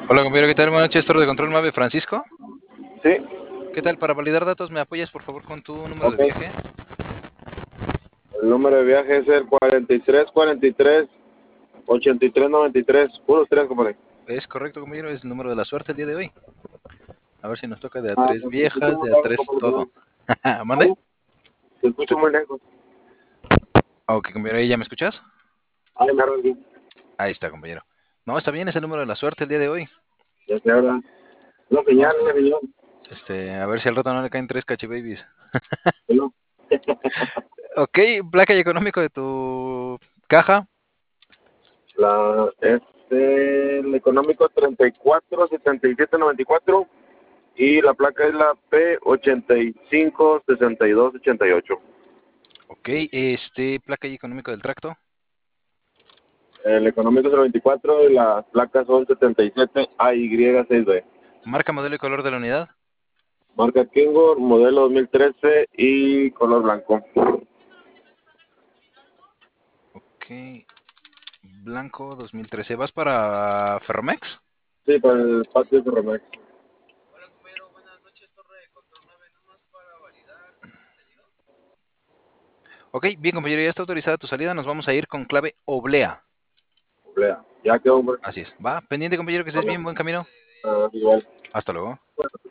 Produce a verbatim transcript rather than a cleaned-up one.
Hola compañero, ¿qué tal? Buenas noches, Torre de Control Mave, Francisco. Sí, ¿Qué tal? Para validar datos, ¿me apoyas por favor con tu número de ok. viaje? El número de viaje es el cuarenta y tres, cuarenta y tres, ochenta y tres, noventa y tres. Puros tres, compadre. Es correcto, compañero, es el número de la suerte el día de hoy. A ver si nos toca de a Ah, tres te escucho viejas, muy de a lejos, tres compadre, todo. perdón. ¿Mande? ¿Cómo? Te escucho muy lejos. Ok, compañero, ¿ahí ya me escuchas? Ay, me arranqué. Ahí está, compañero. No, está bien, es el número de la suerte el día de hoy. Ya se habla. Una señal, Vamos una a, señal. este, a ver si al rato no le caen tres cachibabies. Bueno, Ok, placa y económico de tu caja. la, es el económico treinta y cuatro, setenta y siete, noventa y cuatro y la placa es la P ochenta y cinco, sesenta y dos, ochenta y ocho. Ok, este, placa y económico del tracto. El económico es el veinticuatro y las placas son setenta y siete A Y seis B. Marca, modelo y color de la unidad. Marca Kingo, modelo dos mil trece y color blanco. Ok, blanco dos mil trece. ¿Vas para Ferromex? Sí, para el patio de Romex. Ok, bien compañero, ya está autorizada tu salida, nos vamos a ir con clave oblea. Oblea. Ya quedó, hombre. Así es, va, pendiente compañero, que estés bien, buen camino. Ah, igual. Hasta luego.